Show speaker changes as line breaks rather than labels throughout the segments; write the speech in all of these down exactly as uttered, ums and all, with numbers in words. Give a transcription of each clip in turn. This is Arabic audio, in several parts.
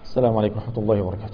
السلام عليكم ورحمة الله وبركاته.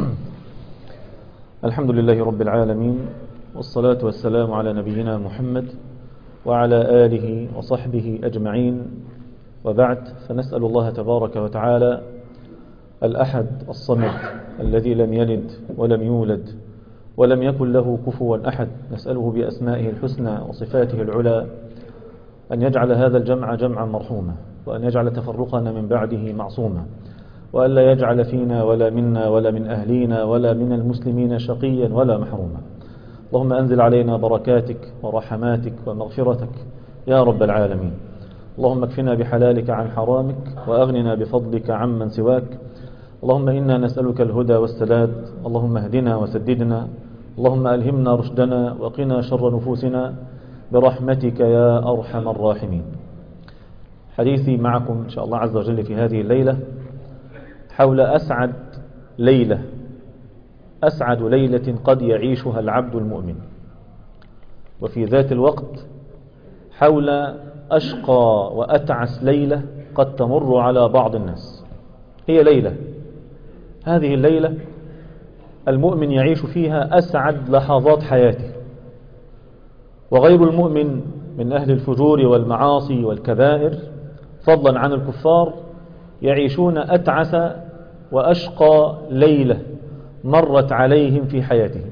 الحمد لله رب العالمين، والصلاة والسلام على نبينا محمد وعلى آله وصحبه أجمعين، وبعد، فنسأل الله تبارك وتعالى الأحد الصمد الذي لم يلد ولم يولد ولم يكن له كفوا أحد، نسأله بأسمائه الحسنى وصفاته العلى أن يجعل هذا الجمع جمعا مرحوما، وأن يجعل تفرقنا من بعده معصوما، وألا يجعل فينا ولا منا ولا من أهلينا ولا من المسلمين شقيا ولا محروما. اللهم أنزل علينا بركاتك ورحماتك ومغفرتك يا رب العالمين. اللهم اكفنا بحلالك عن حرامك، وأغننا بفضلك عمن سواك. اللهم إنا نسألك الهدى والسداد، اللهم اهدنا وسددنا، اللهم ألهمنا رشدنا وقنا شر نفوسنا برحمتك يا أرحم الراحمين. حديثي معكم إن شاء الله عز وجل في هذه الليلة حول أسعد ليلة أسعد ليلة قد يعيشها العبد المؤمن، وفي ذات الوقت حول أشقى وأتعس ليلة قد تمر على بعض الناس. هي ليلة هذه الليلة المؤمن يعيش فيها أسعد لحظات حياته، وغير المؤمن من أهل الفجور والمعاصي والكبائر فضلا عن الكفار يعيشون أتعس وأشقى ليلة مرت عليهم في حياتهم.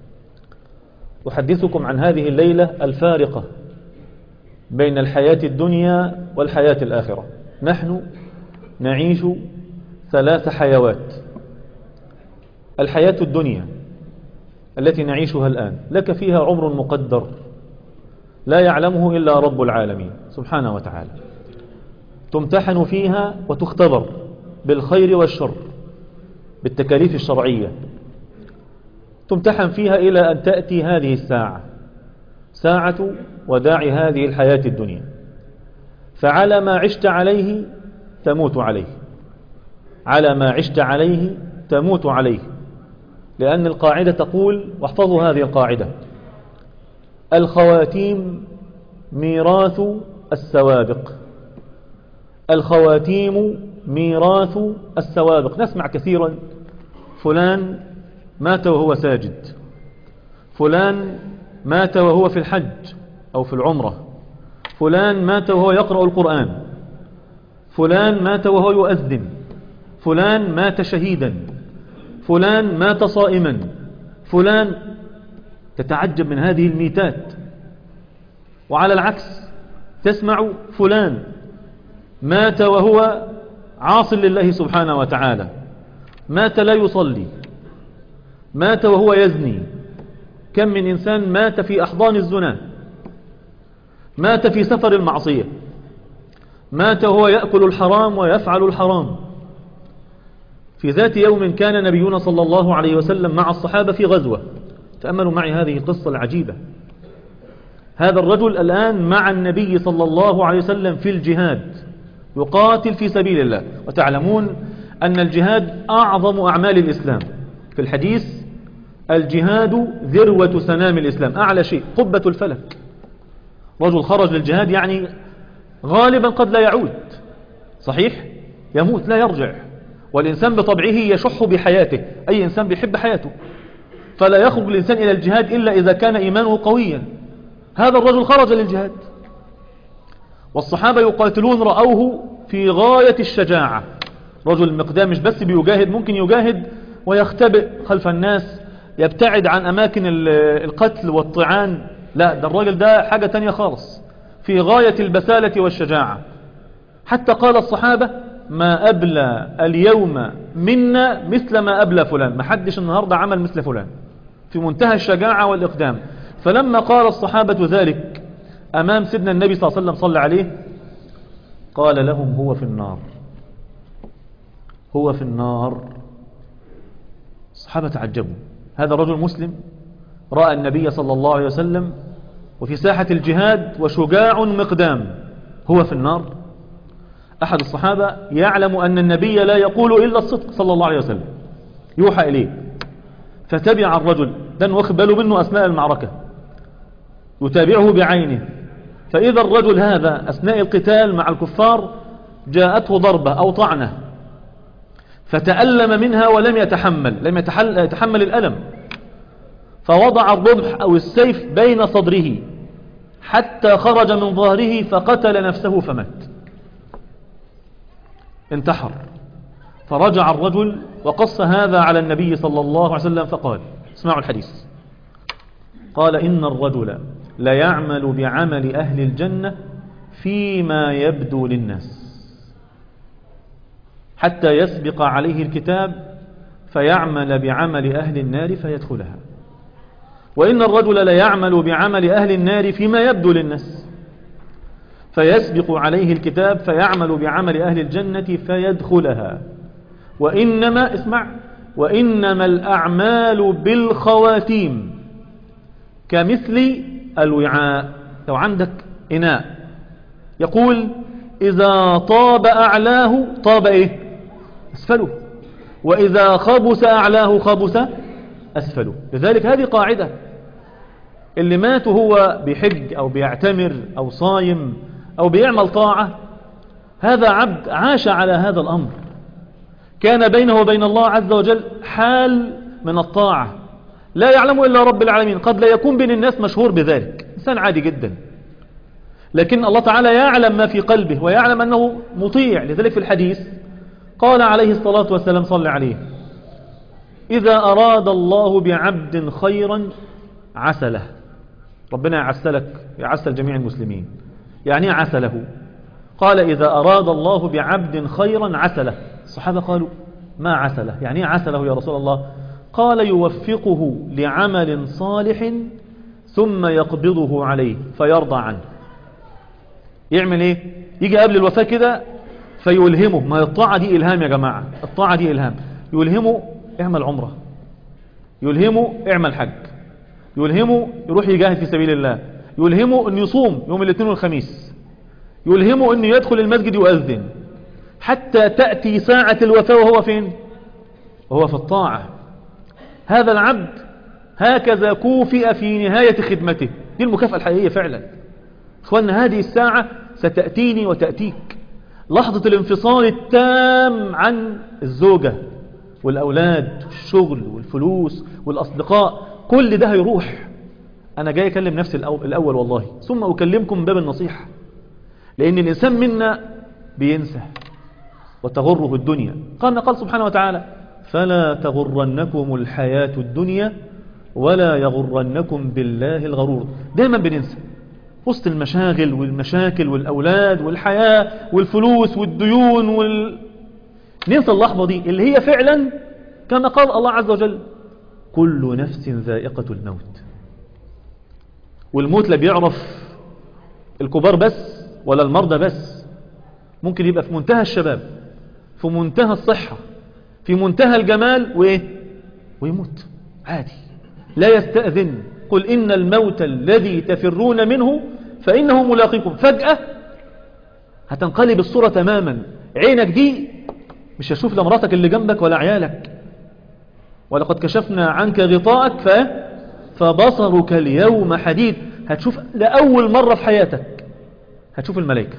أحدثكم عن هذه الليلة الفارقة بين الحياة الدنيا والحياة الآخرة. نحن نعيش ثلاث حيوات. الحياة الدنيا التي نعيشها الآن لك فيها عمر مقدر لا يعلمه إلا رب العالمين سبحانه وتعالى، تمتحن فيها وتختبر بالخير والشر بالتكاليف الشرعية، تمتحن فيها إلى أن تأتي هذه الساعة، ساعة وداع هذه الحياة الدنيا. فعلى ما عشت عليه تموت عليه، على ما عشت عليه تموت عليه، لأن القاعدة تقول، واحفظوا هذه القاعدة: الخواتيم ميراث السوابق. الخواتيم ميراث السوابق. نسمع كثيرا: فلان مات وهو ساجد، فلان مات وهو في الحج أو في العمرة، فلان مات وهو يقرأ القرآن، فلان مات وهو يؤذن، فلان مات شهيدا، فلان مات صائما، فلان. تتعجب من هذه الميتات. وعلى العكس تسمع فلان مات وهو عاص لله سبحانه وتعالى، مات لا يصلي، مات وهو يزني. كم من إنسان مات في أحضان الزنا، مات في سفر المعصية، مات وهو يأكل الحرام ويفعل الحرام. في ذات يوم كان نبينا صلى الله عليه وسلم مع الصحابة في غزوة. تأملوا معي هذه القصة العجيبة. هذا الرجل الآن مع النبي صلى الله عليه وسلم في الجهاد، يقاتل في سبيل الله. وتعلمون أن الجهاد أعظم أعمال الإسلام. في الحديث: الجهاد ذروة سنام الإسلام، أعلى شيء، قبة الفلك. رجل خرج للجهاد يعني غالبا قد لا يعود، صحيح، يموت لا يرجع. والإنسان بطبعه يشح بحياته، أي إنسان بيحب حياته، فلا يخرج الإنسان إلى الجهاد إلا إذا كان إيمانه قويا. هذا الرجل خرج للجهاد، والصحابة يقاتلون رأوه في غاية الشجاعة. رجل مقدام مش بس بيجاهد، ممكن يجاهد ويختبئ خلف الناس، يبتعد عن أماكن القتل والطعان. لا، ده الراجل ده حاجة تانية خالص، في غاية البسالة والشجاعة. حتى قال الصحابة: ما أبلى اليوم منا مثل ما أبلى فلان. ما حدش النهاردة عمل مثل فلان، في منتهى الشجاعة والإقدام. فلما قال الصحابة ذلك أمام سيدنا النبي صلى الله عليه وسلم صلى عليه، قال لهم: هو في النار، هو في النار. الصحابة تعجبوا. هذا الرجل مسلم رأى النبي صلى الله عليه وسلم وفي ساحة الجهاد وشجاع مقدام، هو في النار. أحد الصحابة يعلم أن النبي لا يقول إلا الصدق صلى الله عليه وسلم، يوحى إليه، فتبع الرجل، ده واخد باله منه أثناء المعركة، يتابعه بعينه. فإذا الرجل هذا أثناء القتال مع الكفار جاءته ضربة أو طعنة، فتألم منها ولم يتحمل لم يتحمل الألم، فوضع الرمح أو السيف بين صدره حتى خرج من ظهره فقتل نفسه فمات، انتحر. فرجع الرجل وقص هذا على النبي صلى الله عليه وسلم فقال، اسمعوا الحديث، قال إن الرجل لا يعمل بعمل أهل الجنة فيما يبدو للناس حتى يسبق عليه الكتاب فيعمل بعمل أهل النار فيدخلها، وإن الرجل لا يعمل بعمل أهل النار فيما يبدو للناس فيسبق عليه الكتاب فيعمل بعمل أهل الجنة فيدخلها، وإنما اسمع وإنما الأعمال بالخواتيم كمثل الوعاء. لو عندك إناء يقول إذا طاب أعلاه طاب إيه؟ أسفله، وإذا خبث أعلاه خبث أسفله. لذلك هذه قاعدة، اللي مات هو بيحج أو بيعتمر أو صايم أو بيعمل طاعة، هذا عبد عاش على هذا الأمر، كان بينه وبين الله عز وجل حال من الطاعة لا يعلم إلا رب العالمين. قد لا يكون بين الناس مشهور بذلك، إنسان عادي جدا، لكن الله تعالى يعلم ما في قلبه ويعلم أنه مطيع. لذلك في الحديث قال عليه الصلاة والسلام صلى عليه: إذا أراد الله بعبد خيرا عسله. ربنا يعسلك، يعسل جميع المسلمين. يعني عسله؟ قال إذا أراد الله بعبد خيرا عسله. الصحابة قالوا ما عسله؟ يعني عسله يا رسول الله؟ قال يوفقه لعمل صالح ثم يقبضه عليه فيرضى عنه. يعمل ايه؟ يجي قبل الوفاة كده فيلهمه، ما الطاعة دي إلهام يا جماعة، الطاعة دي إلهام. يلهمه اعمل عمرة، يلهمه اعمل حج، يلهمه يروح يجاهد في سبيل الله، يلهمه أن يصوم يوم الاثنين والخميس، يلهمه أن يدخل المسجد يؤذن، حتى تأتي ساعة الوفاة وهو فين؟ وهو في الطاعة. هذا العبد هكذا كوفئ في نهاية خدمته. دي المكافأة الحقيقية فعلا. اخوانا هذه الساعة ستأتيني وتأتيك، لحظة الانفصال التام عن الزوجة والأولاد والشغل والفلوس والأصدقاء، كل ده هيروح. أنا جاي أكلم نفسي الأول والله، ثم أكلمكم من باب النصيحة، لأن الإنسان منا بينسى وتغره الدنيا. قال قال سبحانه وتعالى: فلا تغرنكم الحياة الدنيا ولا يغرنكم بالله الغرور. دايما بننسى وسط المشاغل والمشاكل والأولاد والحياة والفلوس والديون وال... ننسى اللحظة دي اللي هي فعلا كما قال الله عز وجل: كل نفس ذائقة الموت. والموت لا بيعرف الكبار بس ولا المرضى بس، ممكن يبقى في منتهى الشباب، في منتهى الصحة، في منتهى الجمال وإيه؟ ويموت عادي. لا يستأذن: قل إن الموت الذي تفرون منه فإنه ملاقيكم. فجأة هتنقلب الصورة تماما، عينك دي مش هشوف لا مراتك اللي جنبك ولا عيالك، ولقد كشفنا عنك غطاءك ف... فبصرك اليوم حديد. هتشوف لأول مرة في حياتك، هتشوف الملائكة،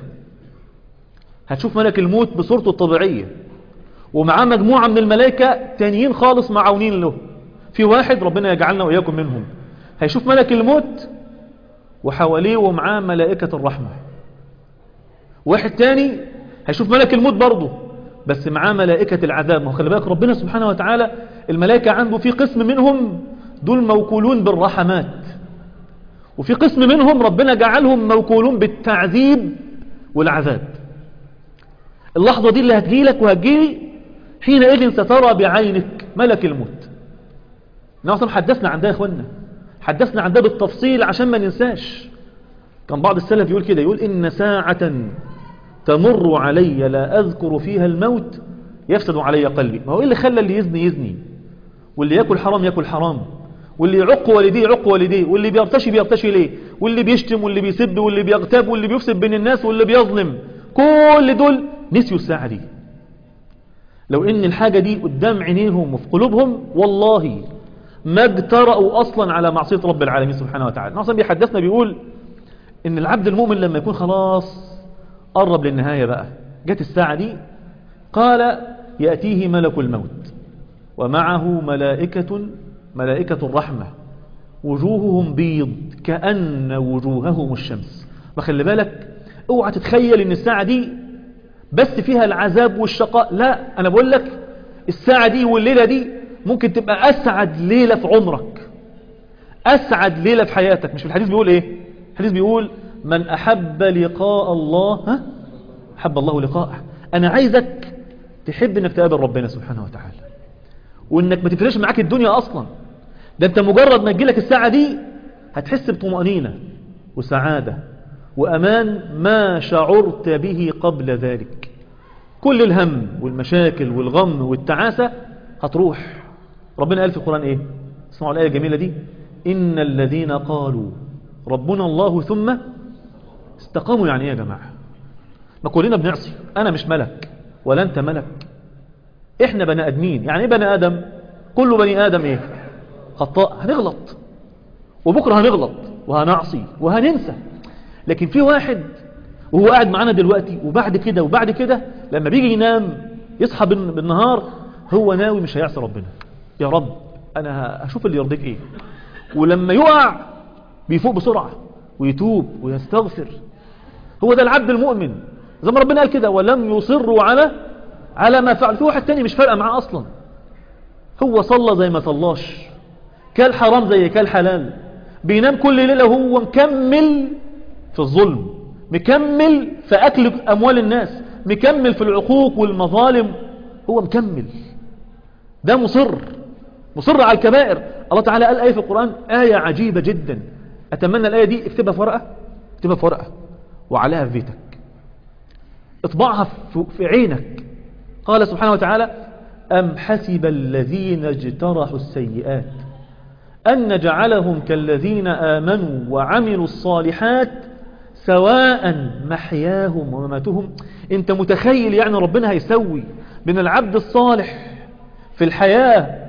هتشوف ملك الموت بصورته الطبيعية، ومعاه مجموعة من الملائكة تانيين خالص معاونين له. في واحد ربنا يجعلنا وإياكم منهم هيشوف ملك الموت وحواليه ومعاه ملائكة الرحمة. واحد تاني هيشوف ملك الموت برضه بس معاه ملائكة العذاب. ما هو خلي بالك ربنا سبحانه وتعالى الملائكة عنده في قسم منهم دول موكولون بالرحمات، وفي قسم منهم ربنا جعلهم موكولون بالتعذيب والعذاب. اللحظة دي اللي هتجيلك وهتجيلي حينئذ سترى بعينك ملك الموت. نعم حدثنا عن ده يا اخوانا، حدثنا عن ده بالتفصيل عشان ما ننساش. كان بعض السلف يقول كده، يقول: إن ساعة تمر علي لا أذكر فيها الموت يفسد علي قلبي. ما هو إيه اللي خلى اللي يزني يزني، واللي يأكل حرام يأكل حرام، واللي يعق والديه يعق والديه، واللي بيرتشي بيرتشي ليه، واللي بيشتم واللي بيسب واللي بيغتاب واللي بيفسد بين الناس واللي بيظلم، كل دول نسيوا الساعة دي. لو إن الحاجة دي قدام عينيهم وفي قلوبهم والله ما اجترأوا أصلا على معصية رب العالمين سبحانه وتعالى. ناصر بيحدثنا بيقول إن العبد المؤمن لما يكون خلاص قرب للنهاية بقى، جت الساعة دي، قال: يأتيه ملك الموت ومعه ملائكة ملائكة الرحمة وجوههم بيض كأن وجوههم الشمس. ما خلي بالك، اوعى تتخيل ان الساعة دي بس فيها العذاب والشقاء، لا، انا بقول لك الساعة دي والليلة دي ممكن تبقى اسعد ليلة في عمرك، اسعد ليلة في حياتك. مش في الحديث بيقول ايه؟ الحديث بيقول من احب لقاء الله ها احب الله لقاءه. انا عايزك تحب انك تقابل ربنا سبحانه وتعالى، وانك ما تفرقش معاك الدنيا اصلا. ده انت مجرد ما تجيلك الساعة دي هتحس بطمأنينة وسعادة وأمان ما شعرت به قبل ذلك. كل الهم والمشاكل والغم والتعاسة هتروح. ربنا قال في القرآن ايه؟ اسمعوا الآية الجميلة دي: إن الذين قالوا ربنا الله ثم استقاموا. يعني ايه يا جماعة؟ ما كلنا بنعصي، أنا مش ملك ولا أنت ملك، إحنا بني آدمين. يعني ايه بني آدم؟ كل بني آدم ايه؟ خطاء، هنغلط وبكرة هنغلط وهنعصي وهننسى. لكن في واحد وهو قاعد معانا دلوقتي وبعد كده وبعد كده لما بيجي ينام يصحى بالنهار هو ناوي مش هيعصي ربنا، يا رب انا هشوف اللي يرضيك ايه. ولما يقع بيفوق بسرعة ويتوب ويستغفر. هو ده العبد المؤمن، زي ما ربنا قال كده: ولم يصروا على على ما فعل. في واحد تاني مش فارقه معاه اصلا، هو صلى زي ما صلاش، كل حرام زي كل حلال، بينام كل ليلة وهو مكمل في الظلم، مكمل في أكل أموال الناس، مكمل في العقوق والمظالم، هو مكمل. ده مصر مصر على الكبائر. الله تعالى قال آية في القرآن، آية عجيبة جدا، أتمنى الآية دي اكتبها في ورقة، اكتبها في ورقة وعليها في بيتك، اطبعها في عينك. قال سبحانه وتعالى: أم حسب الذين اجترحوا السيئات أن نجعلهم كالذين آمنوا وعملوا الصالحات سواء محياهم ومماتهم. انت متخيل يعني ربنا هيسوي بين العبد الصالح في الحياة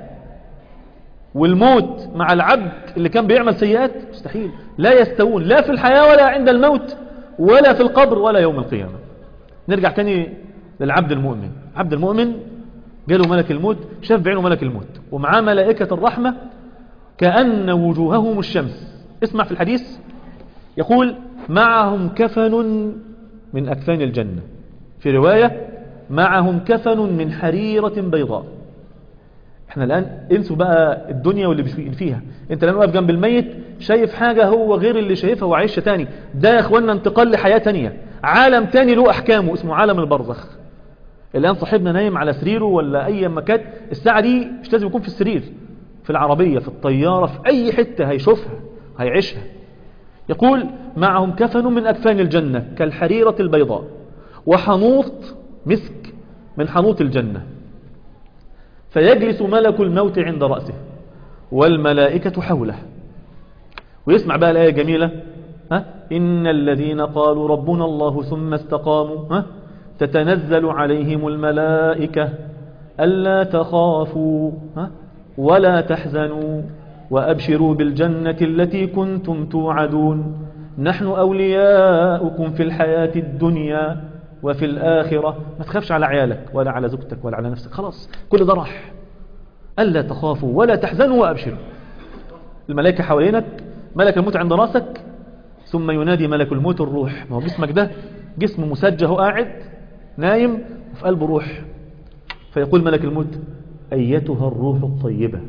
والموت مع العبد اللي كان بيعمل سيئات؟ مستحيل، لا يستوون، لا في الحياة ولا عند الموت ولا في القبر ولا يوم القيامة. نرجع تاني للعبد المؤمن. عبد المؤمن جاله ملك الموت، شاف بعينه ملك الموت ومعاه ملائكة الرحمة كأن وجوههم الشمس. اسمع في الحديث يقول: معهم كفن من أكفان الجنة، في رواية معهم كفن من حريرة بيضاء. احنا الآن انسوا بقى الدنيا واللي فيها. انت الآن واقف جنب الميت شايف حاجة هو غير اللي شايفها وعيشة تاني. ده يا اخوانا انتقال لحياة تانية، عالم تاني له أحكامه اسمه عالم البرزخ. الآن صاحبنا نايم على سريره ولا أي مكان، الساعة دي مش لازم يكون في السرير، في العربية، في الطيارة، في أي حتة هيشوفها هيعيشها. يقول: معهم كفن من أكفان الجنة كالحريرة البيضاء وحنوط مسك من حنوط الجنة، فيجلس ملك الموت عند رأسه والملائكة حوله. ويسمع بقى الآية الجميلة: ها إن الذين قالوا ربنا الله ثم استقاموا ها تتنزل عليهم الملائكة ألا تخافوا ها ولا تحزنوا وأبشروا بالجنة التي كنتم توعدون نحن أولياؤكم في الحياة الدنيا وفي الآخرة. ما تخافش على عيالك ولا على زوجتك ولا على نفسك، خلاص كل ده راح. ألا تخافوا ولا تحزنوا وأبشروا. الملائكة حوالينك، ملك الموت عند راسك، ثم ينادي ملك الموت الروح. ما هو جسمك ده جسم مسجى، هو قاعد نايم وفي قلبه روح. فيقول ملك الموت: أيتها الروح الطيبة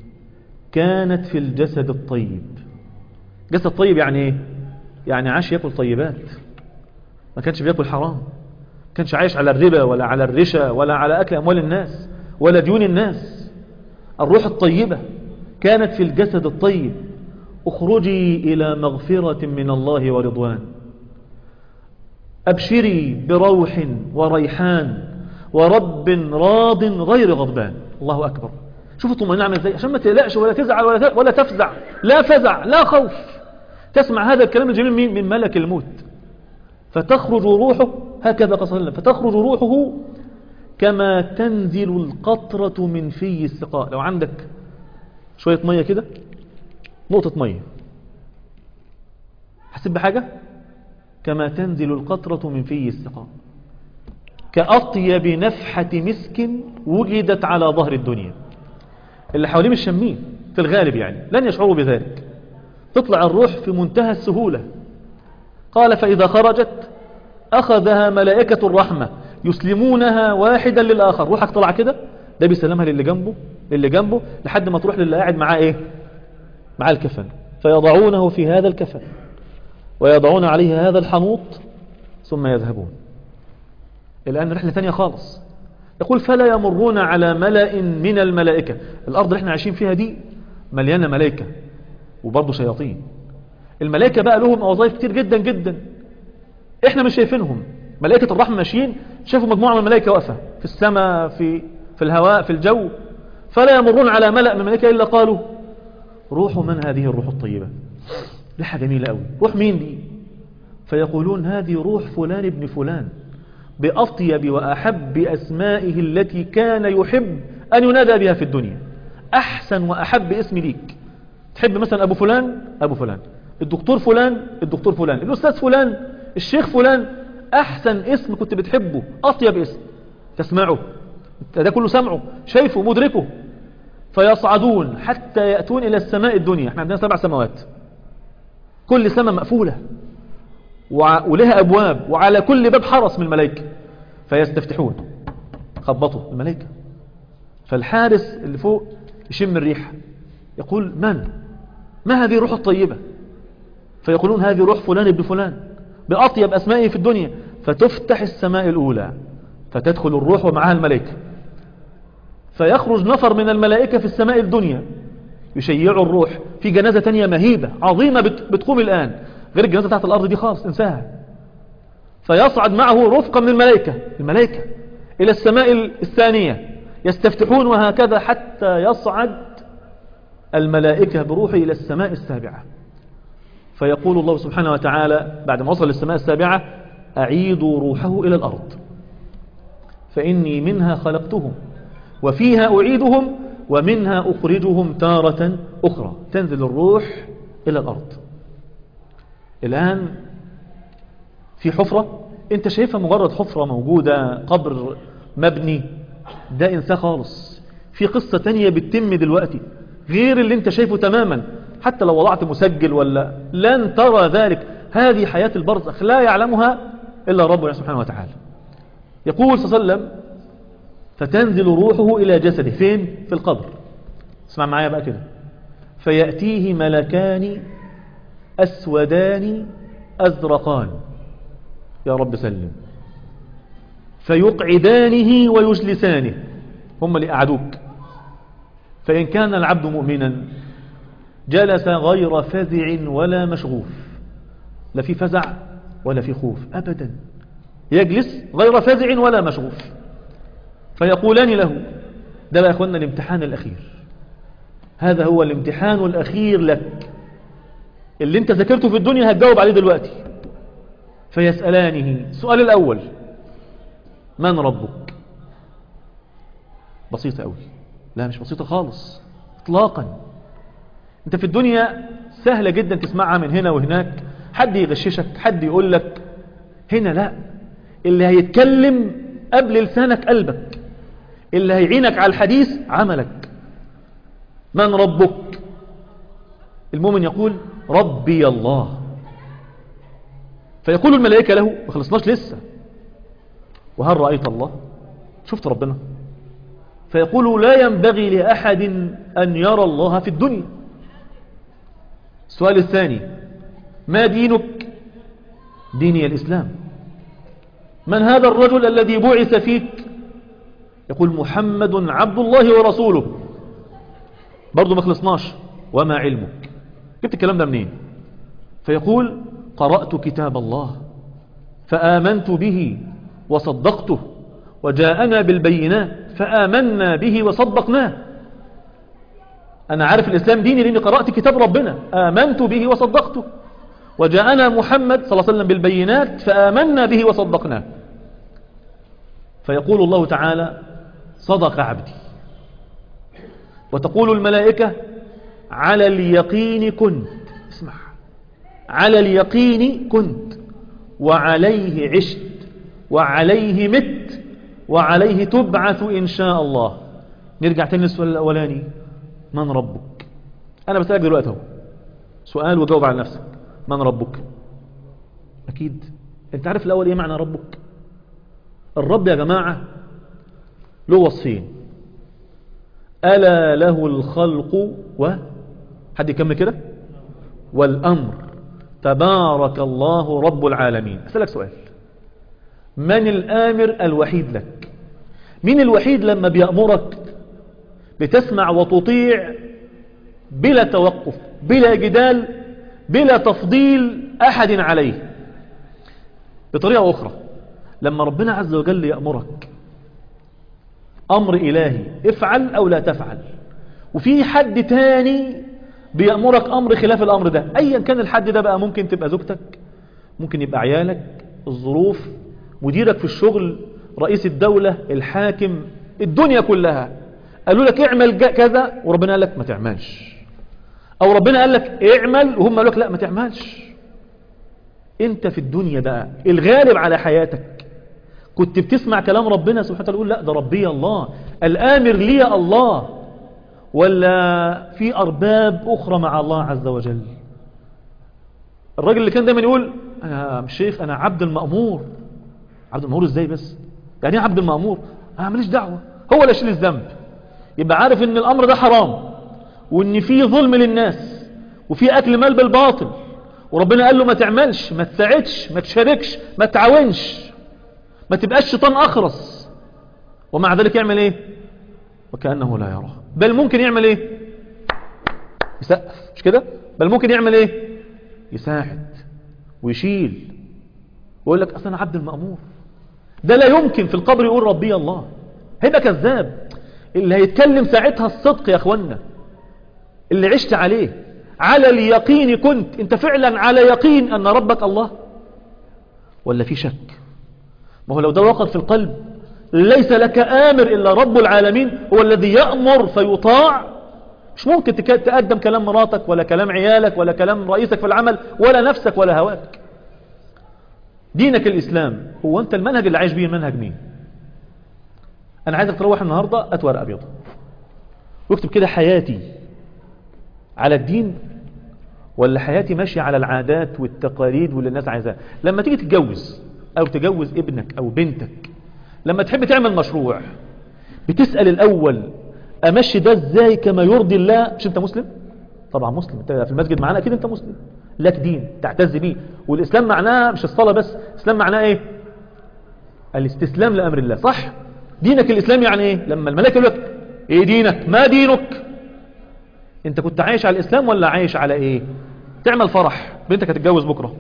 كانت في الجسد الطيب. جسد طيب يعني ايه؟ يعني عاش يأكل طيبات، ما كانش بيأكل حرام، ما كانش عايش على الربا ولا على الرشا ولا على أكل أموال الناس ولا ديون الناس. الروح الطيبة كانت في الجسد الطيب. اخرجي إلى مغفرة من الله ورضوان، أبشري بروح وريحان ورب راض غير غضبان. الله أكبر. شوفوا الطمأنينة عامله ازاي، عشان ما تقلقش ولا تزعل ولا ولا تفزع، لا فزع لا خوف. تسمع هذا الكلام الجميل مين؟ من ملك الموت. فتخرج روحه، هكذا قال صلى الله عليه وسلم، فتخرج روحه كما تنزل القطرة من في السقاء. لو عندك شوية مية كده، نقطة مية، حسب بحاجة، كما تنزل القطرة من في السقاء، كأطيب نفحة مسك وجدت على ظهر الدنيا. اللي حواليه مش شامين في الغالب، يعني لن يشعروا بذلك. تطلع الروح في منتهى السهولة. قال فإذا خرجت أخذها ملائكة الرحمة يسلمونها واحدا للآخر. روحك طلع كده، ده بيسلمها للي جنبه للي جنبه لحد ما تروح للي قاعد معاه ايه، مع الكفن، فيضعونه في هذا الكفن ويضعون عليه هذا الحنوط ثم يذهبون. الآن رحلة ثانية خالص. يقول فلا يمرون على ملأ من الملائكة. الأرض اللي احنا عايشين فيها دي مليانة ملائكة وبرضه شياطين. الملائكة بقى لهم وظائف كتير جدا جدا احنا مش شايفينهم. ملائكة الرحمة ماشيين، شافوا مجموعة من الملائكة واقفة في السماء، في في الهواء، في الجو. فلا يمرون على ملأ من الملائكة إلا قالوا روح من هذه الروح الطيبة. ريحة جميلة قوي. روح مين دي؟ فيقولون هذه روح فلان ابن فلان بأطيب وأحب أسمائه التي كان يحب أن ينادى بها في الدنيا. أحسن وأحب اسم ليك. تحب مثلا أبو فلان أبو فلان، الدكتور فلان الدكتور فلان، الأستاذ فلان، الشيخ فلان. أحسن اسم كنت بتحبه، أطيب اسم تسمعه، ده كله سمعه شايفه مدركه. فيصعدون حتى يأتون إلى السماء الدنيا. احنا عندنا سبع سماوات، كل سماء مقفولة ولها أبواب، وعلى كل باب حرس من الملائكة. فيستفتحون، خبطوا الملائكة. فالحارس اللي فوق يشم الريح، يقول من ما هذه الروح الطيبة؟ فيقولون هذه روح فلان ابن فلان بأطيب أسمائه في الدنيا. فتفتح السماء الأولى فتدخل الروح ومعها الملائكة. فيخرج نفر من الملائكة في السماء الدنيا يشيعوا الروح في جنازة تانية مهيبة عظيمة بتقوم الآن، غير الجنازة تحت الأرض دي خالص انساها. فيصعد معه رفقة من الملائكة الملائكة إلى السماء الثانية، يستفتحون وهكذا حتى يصعد الملائكة بروحه إلى السماء السابعة. فيقول الله سبحانه وتعالى بعد ما وصل للسماء السابعة أعيدوا روحه إلى الأرض فإني منها خلقتهم وفيها أعيدهم ومنها أخرجهم تارة أخرى. تنزل الروح إلى الأرض. الآن في حفرة انت شايفها مجرد حفرة موجودة، قبر مبني، ده انساه خالص. في قصة تانية بتتم دلوقتي غير اللي انت شايفه تماما. حتى لو وضعت مسجل ولا لن ترى ذلك. هذه حياة البرزخ لا يعلمها إلا ربنا سبحانه وتعالى. يقول صلى الله عليه وسلم فتنزل روحه إلى جسده. فين؟ في القبر. اسمع معايا بقى كده. فيأتيه ملكان أسودان أزرقان، يا رب سلم، فيقعدانه ويجلسانه. هم اللي قعدوك. فإن كان العبد مؤمنا جلس غير فزع ولا مشغوف، لا في فزع ولا في خوف أبدا، يجلس غير فزع ولا مشغوف. فيقولان له، ده بقى يا أخوانا الامتحان الأخير، هذا هو الامتحان الأخير لك، اللي انت ذاكرته في الدنيا هتجاوب عليه دلوقتي. فيسألانه السؤال الأول من ربك؟ بسيطة قوي. لا مش بسيطة خالص اطلاقا. انت في الدنيا سهلة جدا تسمعها من هنا وهناك، حد يغششك، حد يقول لك. هنا لا، اللي هيتكلم قبل لسانك قلبك، اللي هيعينك على الحديث عملك. من ربك؟ المؤمن يقول ربي الله. فيقول الملائكة له، ما خلصناش لسه، وهل رأيت الله؟ شفت ربنا؟ فيقول لا ينبغي لأحد أن يرى الله في الدنيا. السؤال الثاني ما دينك؟ ديني الإسلام. من هذا الرجل الذي بعث فيك؟ يقول محمد عبد الله ورسوله. برضو ما خلصناش، وما علمك؟ جبت الكلام ده منين؟ فيقول قرأت كتاب الله فآمنت به وصدقته وجاءنا بالبينات فآمنا به وصدقناه. أنا عارف الإسلام ديني لأني قرأت كتاب ربنا، آمنت به وصدقته، وجاءنا محمد صلى الله عليه وسلم بالبينات فآمنا به وصدقناه. فيقول الله تعالى صدق عبدي. وتقول الملائكة على اليقين كنت. اسمع، على اليقين كنت وعليه عشت وعليه مت وعليه تبعث إن شاء الله. نرجع تاني للسؤال الأولاني، من ربك؟ أنا بسألك دلوقتي اهو سؤال وجاوب على نفسك، من ربك؟ أكيد أنت عارف الأول إيه معنى ربك؟ الرب يا جماعة له وصفين، ألا له الخلق و حد يكمل كده والأمر تبارك الله رب العالمين. أسألك سؤال، من الآمر الوحيد لك؟ مين الوحيد لما بيأمرك بتسمع وتطيع بلا توقف بلا جدال بلا تفضيل أحد عليه؟ بطريقة أخرى، لما ربنا عز وجل يأمرك أمر إلهي افعل أو لا تفعل، وفي حد تاني بيأمرك أمر خلاف الأمر ده، أيا كان الحد ده بقى، ممكن تبقى زوجتك، ممكن يبقى عيالك، الظروف، مديرك في الشغل، رئيس الدولة، الحاكم، الدنيا كلها قالوا لك اعمل كذا وربنا قال لك ما تعملش، أو ربنا قال لك اعمل وهم قالوا لك لا ما تعملش. انت في الدنيا بقى الغالب على حياتك كنت بتسمع كلام ربنا سبحانه وتعالى تقول لا ده ربي الله الآمر لي الله، ولا في أرباب أخرى مع الله عز وجل؟ الراجل اللي كان دايما يقول أنا مش شايف أنا عبد المأمور. عبد المأمور إزاي بس؟ يعني ايه عبد المأمور؟ أنا ماليش دعوة، هو اللي يشيل الذنب. يبقى عارف إن الأمر ده حرام، وإن في ظلم للناس، وفي أكل مال بالباطل، وربنا قال له ما تعملش، ما تساعدش، ما تشاركش، ما تعاونش، ما تبقاش شيطان أخرس. ومع ذلك يعمل إيه؟ وكأنه لا يراه. بل ممكن يعمل إيه؟ يسقف، مش كده؟ بل ممكن يعمل إيه؟ يساعد ويشيل ويقول لك أصلا أنا عبد المأمور. ده لا يمكن في القبر يقول ربي الله، هيبقى كذاب. اللي هيتكلم ساعتها الصدق يا أخوانا، اللي عشت عليه على اليقين. كنت انت فعلا على يقين أن ربك الله ولا في شك؟ ما هو لو ده وقر في القلب ليس لك آمر إلا رب العالمين هو الذي يأمر فيطاع. مش ممكن تقدم كلام مراتك ولا كلام عيالك ولا كلام رئيسك في العمل ولا نفسك ولا هواك. دينك الإسلام، هو أنت المنهج اللي عايش بيه المنهج مين؟ أنا عايزك تروح النهاردة أتورق أبيض واكتب كده حياتي على الدين ولا حياتي ماشية على العادات والتقاليد واللي الناس عايزاها. لما تيجي تتجوز أو تجوز ابنك أو بنتك، لما تحب تعمل مشروع بتسأل الأول أمشي ده ازاي كما يرضي الله؟ مش انت مسلم؟ طبعا مسلم، انت في المسجد معانا اكيد انت مسلم، لك دين تعتز بيه. والإسلام معناه مش الصلاة بس، الإسلام معناه ايه؟ الاستسلام لأمر الله، صح؟ دينك الإسلام يعني ايه؟ لما الملائكة يقول لك ايه دينك؟ ما دينك؟ انت كنت عايش على الإسلام ولا عايش على ايه؟ تعمل فرح، بنتك هتتجوز بكرة،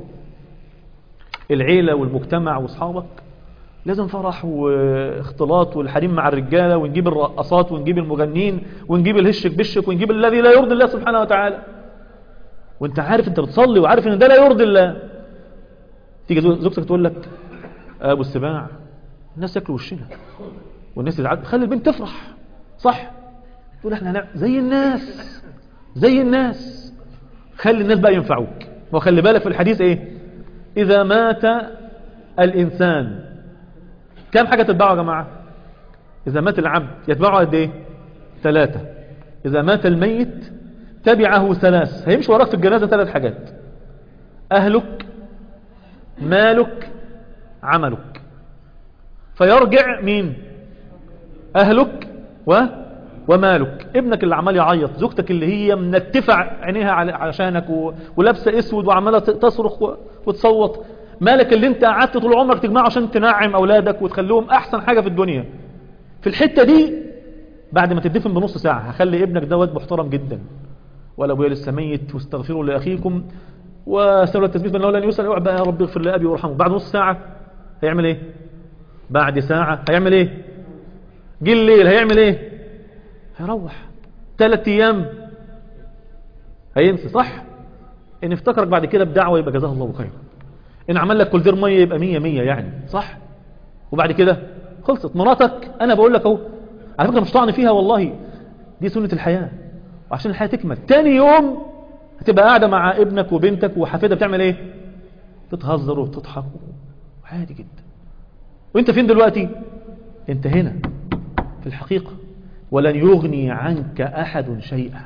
العيلة والمجتمع واصحابك لازم فرح واختلاط والحريم مع الرجالة، ونجيب الرقصات ونجيب المغنين ونجيب الهشك بشك ونجيب الذي لا يرضي الله سبحانه وتعالى، وانت عارف انت بتصلي وعارف ان ده لا يرضي الله. تيجي زوجتك تقول لك ابو السباع الناس ياكلوا وشنا والناس يزعل، خلي البنت تفرح، صح؟ تقول احنا هنعمل زي الناس زي الناس، خلي الناس بقى ينفعوك. وخلي بالك في الحديث ايه؟ اذا مات الانسان كم حاجة تتبعه يا جماعة؟ إذا مات العبد يتبعه قد إيه؟ ثلاثة. إذا مات الميت تبعه ثلاث، هيمشي وراك في الجنازة ثلاث حاجات: أهلك، مالك، عملك. فيرجع مين؟ أهلك و... ومالك. ابنك اللي عمال يعيط، زوجتك اللي هي منتفع عينيها علشانك و... ولابسة اسود وعمالة تصرخ و... وتصوت. مالك اللي انت قعدت طول عمرك تجمعه عشان تنعم اولادك وتخليهم احسن حاجة في الدنيا. في الحتة دي بعد ما تدفن بنص ساعة هخلي ابنك ده واد محترم جدا، ولا ابويا لسه ميت واستغفروا لاخيكم وسألوا التثبيت من الله لن يسأل، يقعد بقى يا رب اغفر لأبي وارحمه. بعد نص ساعة هيعمل ايه؟ بعد ساعة هيعمل ايه؟ جه الليل هيعمل ايه؟ هيروح. ثلاث ايام هينسى، صح؟ ان افتكرك بعد كده بدعوة يبقى جزاه الله خير، ان عمل لك كل دير ميه يبقى مية مية يعني، صح؟ وبعد كده خلصت. مراتك انا بقول لك اهو، على فكره مش طعن فيها والله، دي سنه الحياه، وعشان الحياه تكمل تاني يوم هتبقى قاعده مع ابنك وبنتك وحفيدها بتعمل ايه؟ تتهزر وتضحك عادي جدا. وانت فين دلوقتي؟ انت هنا في الحقيقة ولن يغني عنك أحد شيئا.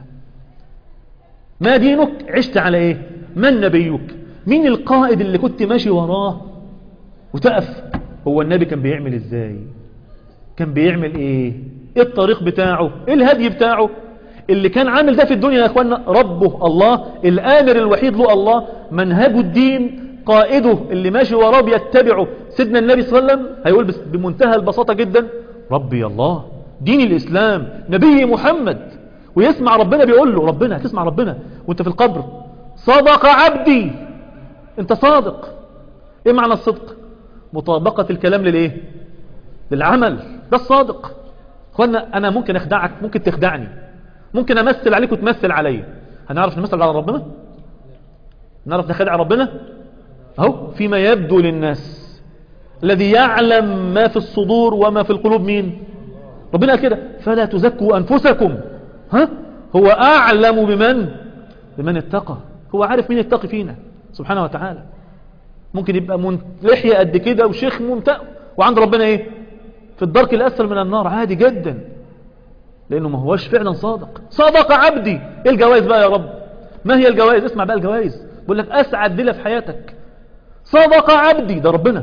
ما دينك؟ عشت على ايه؟ من نبيك؟ مين القائد اللي كنت ماشي وراه وتقف؟ هو النبي كان بيعمل ازاي؟ كان بيعمل ايه؟ ايه الطريق بتاعه؟ ايه الهدي بتاعه؟ اللي كان عامل ده في الدنيا يا اخوانا ربه الله، الآمر الوحيد له الله، منهجه الدين، قائده اللي ماشي وراه بيتبعه سيدنا النبي صلى الله عليه وسلم، هيقول بمنتهى البساطة جدا ربي الله، دين الإسلام، نبي محمد. ويسمع ربنا بيقول له، ربنا هتسمع ربنا وانت في القبر، صدق عبدي. انت صادق. ايه معنى الصدق؟ مطابقة الكلام للايه؟ للعمل. ده الصادق. اخوانا انا ممكن اخدعك، ممكن تخدعني، ممكن امثل عليك وتمثل علي. هنعرف نمثل على ربنا؟ نعرف نخدع ربنا؟ اهو فيما يبدو للناس. الذي يعلم ما في الصدور وما في القلوب مين؟ ربنا كده، فلا تزكوا انفسكم، ها؟ هو اعلم بمن بمن اتقى. هو عارف مين يتقي فينا سبحانه وتعالى. ممكن يبقى من لحية قد كده وشيخ ممتع، وعند ربنا ايه؟ في الدرك الاسفل من النار، عادي جدا، لانه ما هوش فعلا صادق. صدق عبدي. ايه الجوائز بقى يا رب؟ ما هي الجوائز؟ اسمع بقى الجوائز، بقول لك اسعد ليلة في حياتك. صدق عبدي، ده ربنا.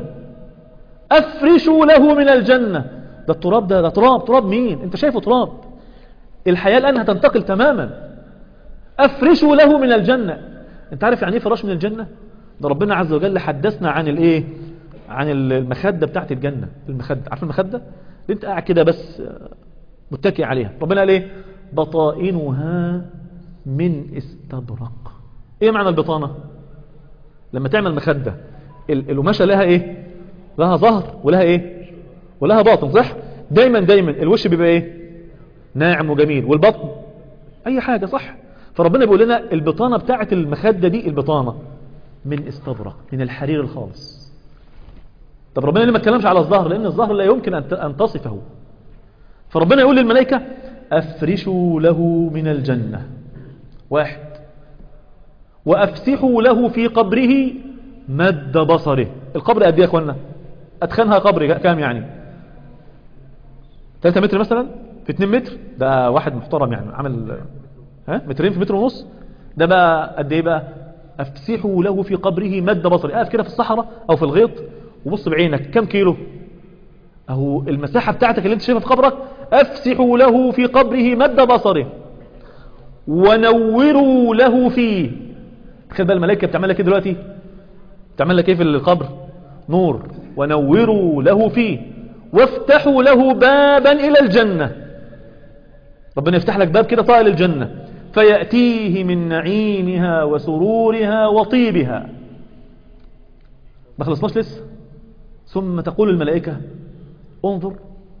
افرشوا له من الجنة. ده التراب، ده ده تراب. تراب مين؟ انت شايفه تراب. الحياة الان هتنتقل تماما. افرشوا له من الجنة. انت عارف يعني ايه فراش من الجنة؟ ده ربنا عز وجل حدثنا عن الايه؟ عن المخدة بتاعت الجنة. المخدة، عارف المخدة اللي انت قاعد كده بس متكئ عليها؟ ربنا قال ايه؟ بطائنها من استبرق. ايه معنى البطانة؟ لما تعمل مخدة القماشة لها ايه؟ لها ظهر ولها ايه؟ ولها باطن، صح؟ دايما دايما الوش بيبقى ايه؟ ناعم وجميل، والبطن اي حاجة، صح؟ فربنا بيقول لنا البطانة بتاعت المخدة دي، البطانة من استبرق، من الحرير الخالص. طب ربنا ليه ما اتكلمش على الظهر؟ لان الظهر لا يمكن ان تصفه. فربنا يقول للملائكة افرشوا له من الجنة. واحد، وافسحوا له في قبره مد بصره. القبر قد ايه يا اخوانا؟ اتخنها قبر كام يعني؟ ثلاثة متر مثلا في اتنين متر. ده واحد محترم يعني عمل ها مترين في متر ونص. ده بقى قد ايه بقى؟ افسحوا له في قبره مد بصره. اقف كده في الصحراء او في الغيط وبص بعينك كم كيلو اهو المساحة بتاعتك اللي انت شايفها في قبرك. افسحوا له في قبره مد بصره ونوروا له فيه. تخيل بقى الملائكة بتعمل لك ايه دلوقتي؟ بتعمل لك ايه في القبر؟ نور. ونوروا له فيه وافتحوا له بابا الى الجنة. ربنا يفتح لك باب كده طالع للجنة، فيأتيه من نعيمها وسرورها وطيبها. ما خلصناش لسه. ثم تقول الملائكة انظر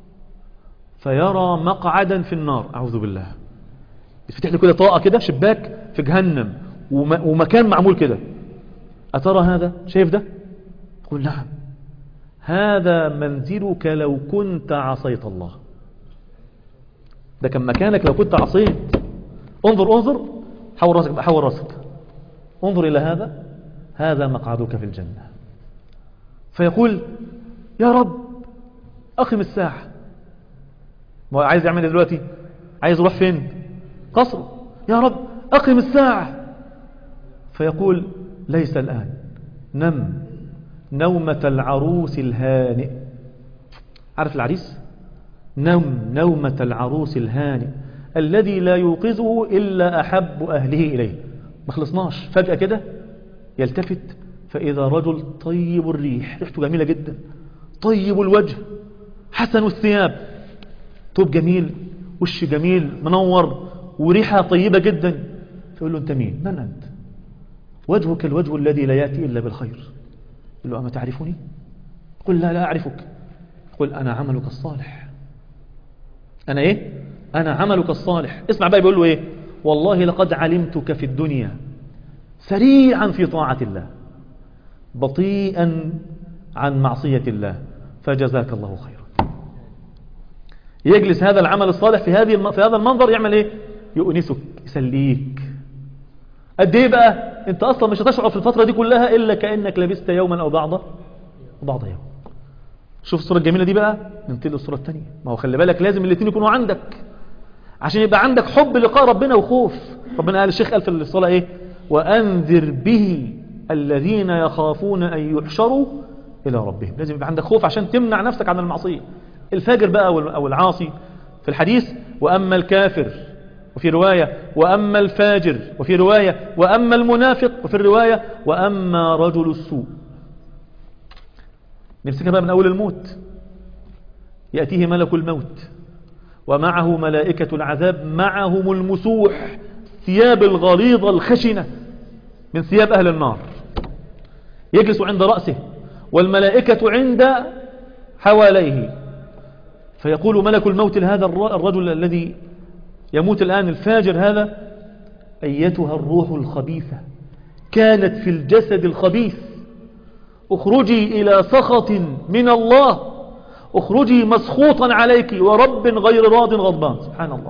فيرى مقعدا في النار. اعوذ بالله. يفتح له كده طاقة كده، شباك في جهنم ومكان معمول كده. أترى هذا؟ شايف ده؟ قل نعم، هذا منزلك لو كنت عصيت الله. ده كان مكانك لو كنت عصيت. انظر انظر، حول راسك حول راسك، انظر إلى هذا، هذا مقعدك في الجنة. فيقول يا رب أقم الساعة. ما عايز يعمل ايه دلوقتي؟ عايز يروح فين؟ قصر. يا رب أقم الساعة. فيقول ليس الآن، نم نومة العروس الهانئ. عارف العريس؟ نم نومة العروس الهانئ الذي لا يوقظه إلا أحب أهله إليه. ما خلصناش. فجأة كده يلتفت فإذا رجل طيب الريح، ريحته جميلة جدا، طيب الوجه، حسن الثياب، طوب جميل، وش جميل منور، وريحة طيبة جدا. فيقول له أنت مين؟ من أنت؟ وجهك الوجه الذي لا يأتي إلا بالخير. يقول له أما تعرفني؟ قل لا لا أعرفك. قل أنا عملك الصالح. أنا إيه؟ أنا عملك الصالح. اسمع بقى، بيقول له إيه؟ والله لقد علمتك في الدنيا سريعا في طاعة الله بطيئا عن معصية الله فجزاك الله خيرا. يجلس هذا العمل الصالح في هذه في هذا المنظر يعمل إيه؟ يؤنسك، يسليك. قد إيه بقى؟ أنت أصلا مش هتشعر في الفترة دي كلها إلا كأنك لبست يوما أو بعض بعض يوم. شوف الصورة الجميلة دي بقى، ننتقل للصورة الثانية. ما هو خلي بالك لازم الاثنين يكونوا عندك عشان يبقى عندك حب لقاء ربنا وخوف ربنا. قال الشيخ قال في الصلاة ايه؟ وأنذر به الذين يخافون أن يحشروا إلى ربهم. لازم يبقى عندك خوف عشان تمنع نفسك عن المعصية. الفاجر بقى أو العاصي في الحديث وأما الكافر، وفي رواية وأما الفاجر، وفي رواية وأما المنافق، وفي الرواية وأما رجل السوء. نمسكها بقى من أول الموت. يأتيه ملك الموت ومعه ملائكة العذاب معهم المسوح، ثياب الغليظة الخشنة من ثياب أهل النار، يجلس عند رأسه والملائكة عند حواليه، فيقول ملك الموت لهذا الرجل الذي يموت الآن الفاجر هذا: أيتها الروح الخبيثة كانت في الجسد الخبيث اخرجي إلى سخط من الله، اخرجي مسخوطا عليك ورب غير راض غضبان. سبحان الله.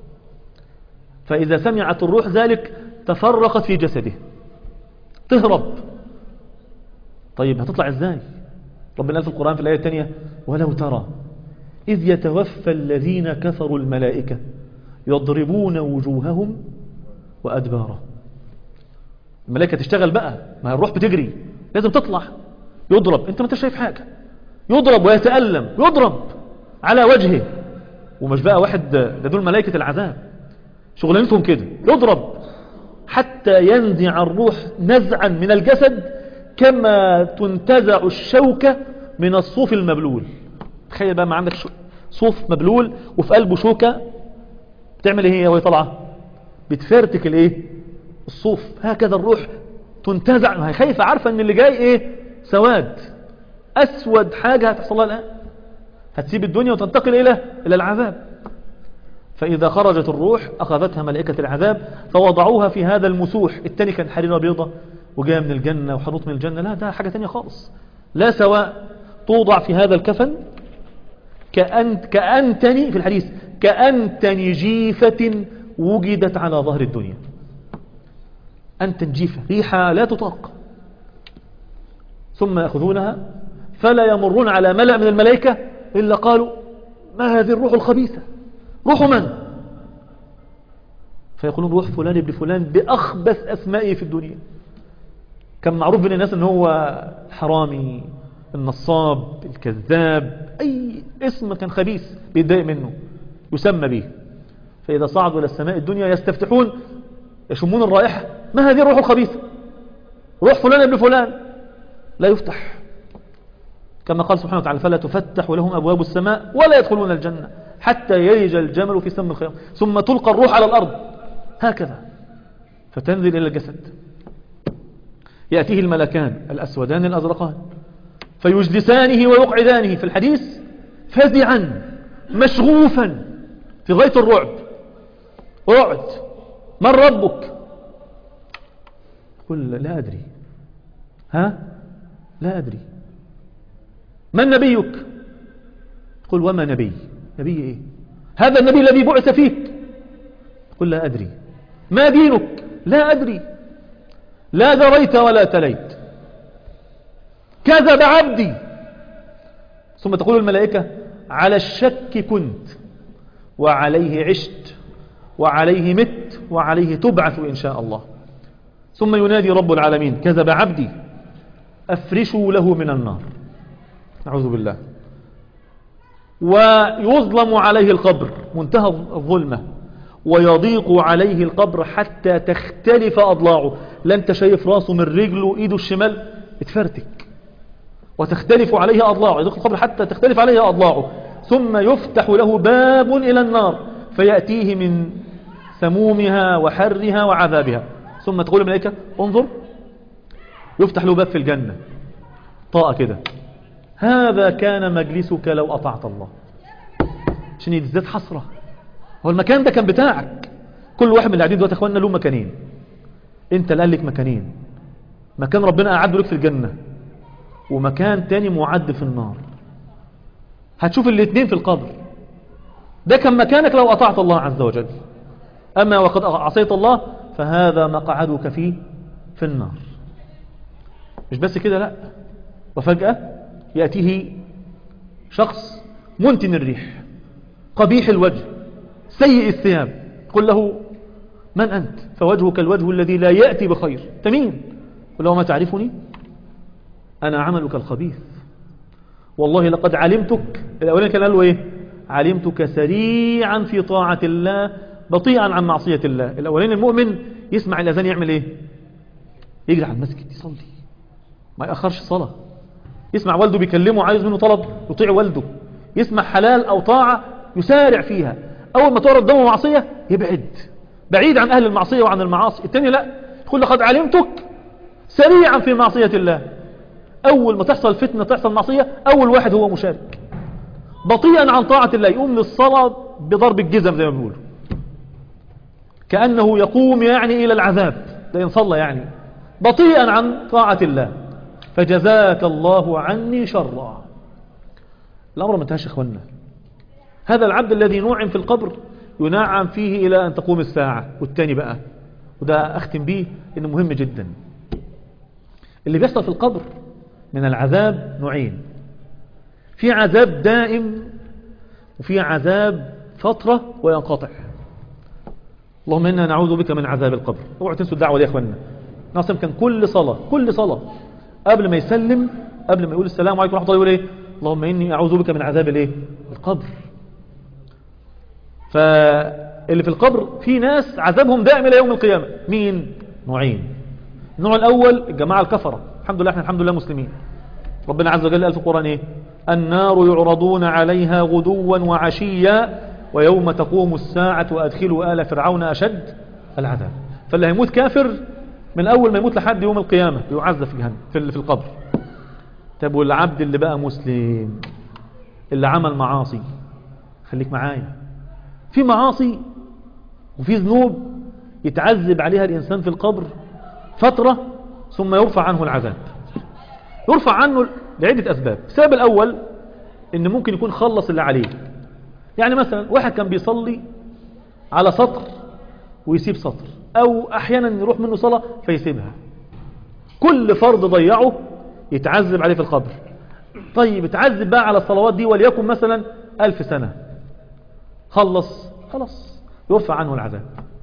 فإذا سمعت الروح ذلك تفرقت في جسده تهرب. طيب هتطلع ازاي؟ ربنا قال في القرآن في الآية الثانية: ولو ترى إذ يتوفى الذين كفروا الملائكة يضربون وجوههم وأدبارهم. الملائكة تشتغل بقى، ما الروح بتجري لازم تطلع. يضرب، انت ما انت شايف حاجة، يضرب ويتألم، يضرب على وجهه. ومش بقى واحد، ده دول ملائكة العذاب شغلانتهم كده، يضرب حتى ينزع الروح نزعا من الجسد كما تنتزع الشوكة من الصوف المبلول. تخيل بقى ما عندك صوف مبلول وفي قلبه شوكة، بتعمل ايه هي وهي طالعة؟ بتفرتك الايه؟ الصوف. هكذا الروح تنتزع، هي خايفة، عارفة ان اللي جاي ايه؟ سواد، اسود حاجة هتحصل لها الان، هتسيب الدنيا وتنتقل الى الى العذاب. فإذا خرجت الروح أخذتها ملائكة العذاب فوضعوها في هذا المسوح. التاني كان حريرة بيضة وجاء من الجنة وحنوط من الجنة، لا ده حاجة تانية خالص، لا سواء. توضع في هذا الكفن كأن كأنتني في الحديث كأنتني جيفة وجدت على ظهر الدنيا. أنتن جيفة، ريحة لا تطاق. ثم يأخذونها فلا يمرون على ملأ من الملائكة إلا قالوا: ما هذه الروح الخبيثة؟ روح من؟ فيقولون: روح فلان ابن فلان بأخبث أسمائه في الدنيا. كان معروف بين الناس ان هو الحرامي، النصاب، الكذاب، أي اسم كان خبيث بيتضايق منه يسمى به. فإذا صعدوا إلى السماء الدنيا يستفتحون، يشمون الرائحة: ما هذه الروح الخبيثة؟ روح فلان ابن فلان. لا يفتح، كما قال سبحانه وتعالى: فلا تفتح لهم أبواب السماء ولا يدخلون الجنة حتى يلج الجمل في سم الخيام ثم تلقى الروح على الأرض، هكذا فتنزل إلى الجسد. يأتيه الملكان الأسودان الأزرقان فيجلسانه ويقعدانه في الحديث فزعا مشغوفا في غاية الرعب. اقعد، من ربك؟ قل لا أدري. ها؟ لا أدري. من نبيك؟ قل وما نبي؟ نبي ايه؟ هذا النبي الذي بعث فيك. قل لا أدري. ما دينك؟ لا أدري. لا دريت ولا تليت. كذب عبدي. ثم تقول الملائكة: على الشك كنت وعليه عشت وعليه مت وعليه تبعث إن شاء الله. ثم ينادي رب العالمين: كذب عبدي أفرشوا له من النار. نعوذ بالله. ويظلم عليه القبر منتهى الظلمة، ويضيق عليه القبر حتى تختلف أضلاعه. لا انت شايف راسه من رجله ايده الشمال اتفرتك، وتختلف عليه أضلاعه، يضيق القبر حتى تختلف عليه أضلاعه. ثم يفتح له باب إلى النار فيأتيه من سمومها وحرها وعذابها. ثم تقول الملائكة: انظر. يفتح له باب في الجنة، طاقة كده: هذا كان مجلسك لو أطعت الله. عشان يزداد حسرة، هو المكان ده كان بتاعك. كل واحد من اللي قاعدين دلوقتي يا اخواننا له مكانين. انت اللي قال لك مكانين: مكان ربنا أعده لك في الجنة، ومكان تاني معد في النار. هتشوف الاثنين في القبر. ده كان مكانك لو أطعت الله عز وجل، أما وقد عصيت الله فهذا مقعدك فيه في النار. مش بس كده، لا، وفجأة يأتيه شخص منتن الريح قبيح الوجه سيء الثياب، قل له من أنت؟ فوجهك الوجه الذي لا يأتي بخير. أنت مين؟ قل له ما تعرفني؟ أنا عملك الخبيث، والله لقد علمتك. الأولين كان قال له إيه؟ علمتك سريعا في طاعة الله بطيئا عن معصية الله. الأولين المؤمن يسمع الأذان يعمل إيه؟ يجري على المسجد يصلي، ما يأخرش الصلاة. يسمع والده بيكلمه عايز منه طلب يطيع والده، يسمع حلال أو طاعة يسارع فيها. أول ما تعرض قدامه معصية يبعد بعيد عن أهل المعصية وعن المعاصي. التاني لا، يقول لقد علمتك سريعا في معصية الله. أول ما تحصل فتنة تحصل معصية أول واحد هو مشارك. بطيئا عن طاعة الله، يقوم للصلاة بضرب الجزم زي ما بيقولوا، كأنه يقوم يعني إلى العذاب لأن صلى يعني. بطيئا عن طاعة الله. فجزاك الله عني شرا. الأمر ما انتهاش اخوانا. هذا العبد الذي نوعم في القبر ينعم فيه إلى أن تقوم الساعة. والتاني بقى، وده أختم به إنه مهم جدا، اللي بيحصل في القبر من العذاب نوعين: في عذاب دائم وفي عذاب فترة وينقطع. اللهم إنا نعوذ بك من عذاب القبر. اوعوا تنسوا الدعوة دي يا اخوانا. ناصم كان كل صلاة كل صلاة قبل ما يسلم، قبل ما يقول السلام عليكم ورحمة الله، يقول ايه؟ اللهم إني أعوذ بك من عذاب الايه؟ القبر. فاللي في القبر في ناس عذابهم دائم إلى يوم القيامة. مين؟ نوعين. النوع الأول الجماعة الكفرة. الحمد لله احنا الحمد لله مسلمين. ربنا عز وجل قال في القرآن ايه؟ النار يعرضون عليها غدوا وعشيا ويوم تقوم الساعة وأدخلوا آل فرعون أشد العذاب. فاللي هيموت كافر من أول ما يموت لحد يوم القيامة يعذب في جهنم في في القبر. طب والعبد اللي بقى مسلم اللي عمل معاصي، خليك معايا، في معاصي وفي ذنوب يتعذب عليها الإنسان في القبر فترة ثم يرفع عنه العذاب. يرفع عنه لعدة أسباب. السبب الأول إن ممكن يكون خلص اللي عليه. يعني مثلا واحد كان بيصلي على سطر ويسيب سطر، أو أحيانا يروح منه صلاة فيسيبها. كل فرض ضيعه يتعذب عليه في القبر. طيب يتعذب بقى على الصلوات دي وليكن مثلا ألف سنة، خلص خلاص يرفع عنه العذاب.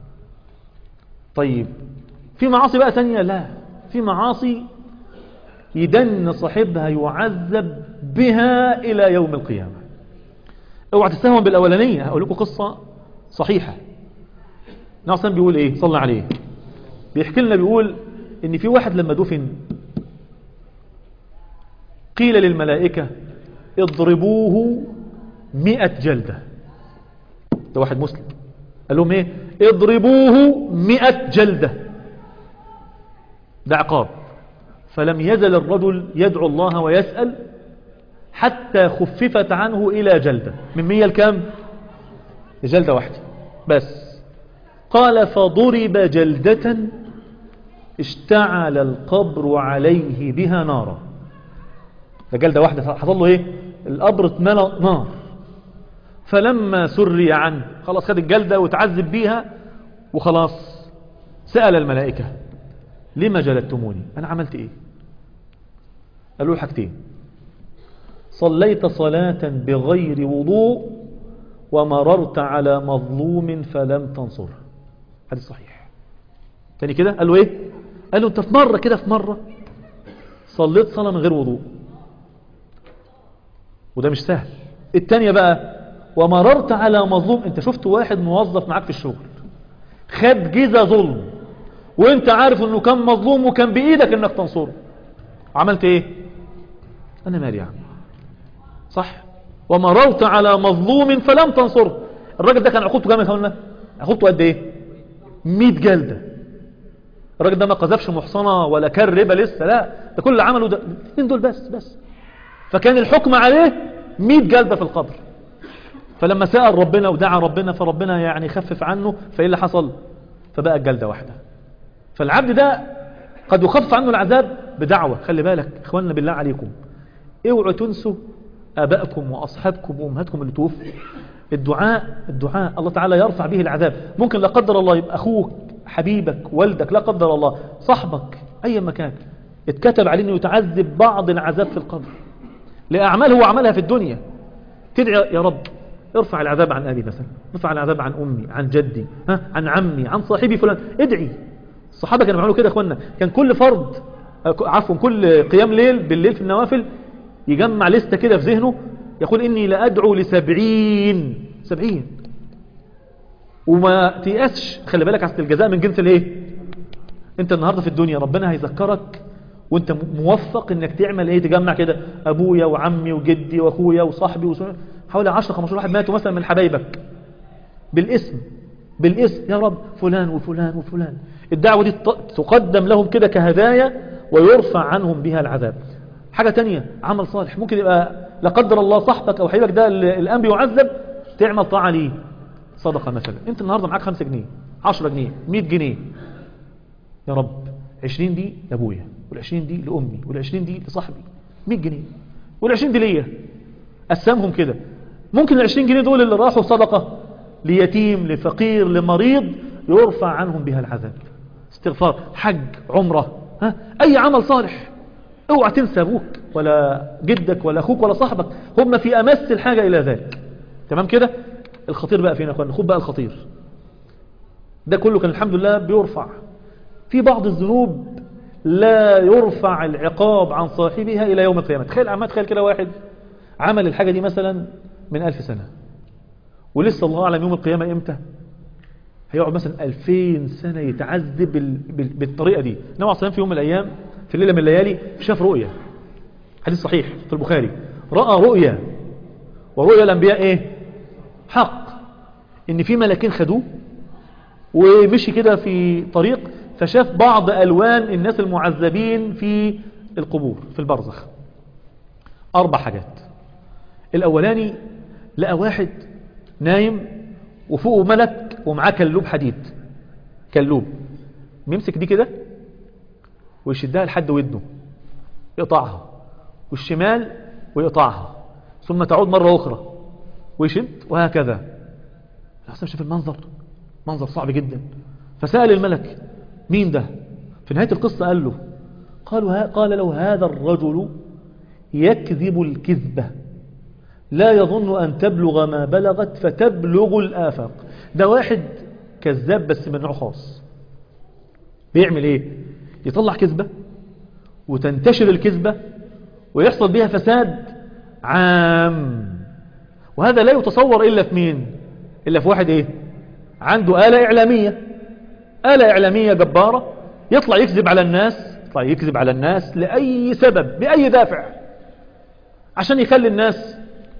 طيب في معاصي بقى تانية، لا، في معاصي يدن صاحبها يعذب بها إلى يوم القيامة. اوعى تستهون بالأولانية. هقول لكم قصة صحيحة. ناصر بيقول ايه؟ صلى عليه. بيحكي لنا بيقول ان في واحد لما دفن قيل للملائكة اضربوه مئة جلدة. ده واحد مسلم قال لهم ايه؟ اضربوه مئة جلدة. ده عقاب. فلم يزل الرجل يدعو الله ويسأل حتى خففت عنه إلى جلدة. من مية لكام؟ جلدة واحدة بس. قال فضرب جلدة اشتعل القبر عليه بها نارا. ده جلدة واحدة حصل له ايه؟ القبر اتملى نار. فلما سري عنه، خلاص خد الجلدة وتعذب بيها وخلاص، سأل الملائكة لما جلدتموني؟ أنا عملت ايه؟ قالوا له حاجتين: صليت صلاة بغير وضوء ومررت على مظلوم فلم تنصره. حديث صحيح. تاني كده قال له ايه؟ قال له انت في مرة كده في مرة صليت صلاة من غير وضوء، وده مش سهل. التانية بقى ومررت على مظلوم، انت شفت واحد موظف معاك في الشغل خد جزا ظلم وانت عارف انه كان مظلوم وكان بايدك انك تنصره، عملت ايه؟ انا مالي يا عم، صح؟ ومررت على مظلوم فلم تنصره. الراجل ده كان عقوبته كام يا اخوانا؟ عقوبته قد ايه؟ مئة جلدة. الراجل ده ما قذفش محصنة ولا كان ربا لسه، لا، ده كل اللي عمله ده الاثنين دول بس بس. فكان الحكم عليه مئة جلدة في القبر. فلما سأل ربنا ودعا ربنا فربنا يعني خفف عنه، فايه اللي حصل؟ فبقى الجلدة واحدة. فالعبد ده قد يخفف عنه العذاب بدعوة. خلي بالك اخواننا بالله عليكم، اوعوا تنسوا ابائكم واصحابكم وامهاتكم اللي توفوا. الدعاء الدعاء الله تعالى يرفع به العذاب. ممكن لا قدر الله يبقى اخوك حبيبك والدك لا قدر الله صاحبك اي مكان اتكتب عليه انه يتعذب بعض العذاب في القبر لاعمال هو عملها في الدنيا، تدعي يا رب ارفع العذاب عن أبي مثلا، ارفع العذاب عن أمي، عن جدي، ها عن عمي، عن صاحبي فلان. ادعي. الصحابة كانوا بيعملوا كده يا اخوانا، كان كل فرض عفوا كل قيام ليل بالليل في النوافل يجمع لستة كده في ذهنه يقول إني لأدعو لسبعين سبعين. وما تيأسش، خلي بالك عشان الجزاء من جنس الايه. انت النهاردة في الدنيا ربنا هيذكرك وانت موفق انك تعمل ايه، تجمع كده ابويا وعمي وجدي واخويا وصاحبي وسنة. حوالي عشرة خمستاشر واحد ماتوا مثلا من حبايبك بالاسم بالاسم، يا رب فلان وفلان وفلان. الدعوة دي تقدم لهم كده كهدايا ويرفع عنهم بها العذاب. حاجة تانية عمل صالح، ممكن يبقى لا قدر الله صاحبك او حبيبك ده الان بيعذب، تعمل طاعة ليه، صدقة مثلا. انت النهاردة معاك خمسة جنيه، عشرة جنيه، مية جنيه، يا رب عشرين دي لابويا، والعشرين دي لأمي، والعشرين دي لصاحبي، مية جنيه، والعشرين دي ليا. قسمهم كده. ممكن العشرين جنيه دول اللي راحوا صدقة ليتيم، لفقير، لمريض، يرفع عنهم بها العذاب. استغفار، حج، عمرة، ها اي عمل صالح. اوعى تنسى ابوك ولا جدك ولا اخوك ولا صاحبك، هم في امس الحاجة الى ذلك. تمام كده. الخطير بقى فينا يا اخوانا، خد بقى الخطير ده كله كان الحمد لله بيرفع. في بعض الذنوب لا يرفع العقاب عن صاحبها الى يوم القيامة. تخيل عما تخيل كده واحد عمل الحاجة دي مثلا من ألف سنة، ولسه الله أعلم يوم القيامة إمتى، هيقعد مثلا ألفين سنة يتعذب بال... بال... بالطريقة دي. نوع صيام في يوم من الأيام في ليلة من الليالي شاف رؤية، حديث صحيح في البخاري، رأى رؤية، ورؤيا الأنبياء إيه؟ حق. إن في ملكين خدوه ومشي كده في طريق، فشاف بعض ألوان الناس المعذبين في القبور في البرزخ. أربع حاجات. الأولاني لقى واحد نايم وفوقه ملك ومعاه كلوب حديد، كلوب يمسك دي كده ويشدها لحد ودنه يقطعها، والشمال ويقطعها، ثم تعود مرة أخرى ويشد، وهكذا. الحسن شاف المنظر، منظر صعب جدا، فسأل الملك مين ده؟ في نهاية القصة قال له قالوا ها قال له هذا الرجل يكذب الكذبة لا يظن أن تبلغ ما بلغت فتبلغ الآفاق. ده واحد كذاب بس من نوع خاص. بيعمل ايه؟ يطلع كذبة وتنتشر الكذبة ويحصل بها فساد عام، وهذا لا يتصور إلا في مين؟ إلا في واحد ايه؟ عنده آلة إعلامية، آلة إعلامية جبارة، يطلع يكذب على الناس، يطلع يكذب على الناس لأي سبب، بأي دافع، عشان يخلي الناس